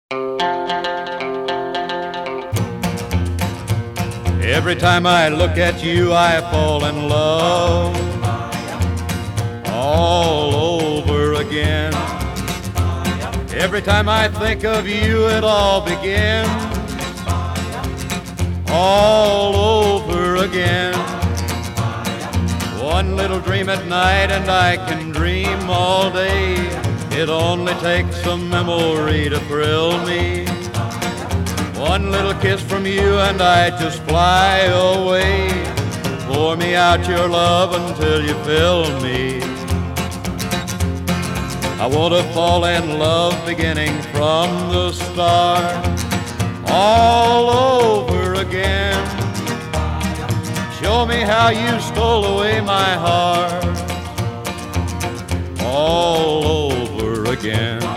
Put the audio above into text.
Every time I look at you, I fall in love all over again. Every time I think of you, it all begins all over again. One little dream at night and I can dream all day. It only takes a memory to thrill me. One little kiss from you and I just fly away. Pour me out your love until you fill me. I want to fall in love beginning from the start, all over again. Show me how you stole away my heart, all over again.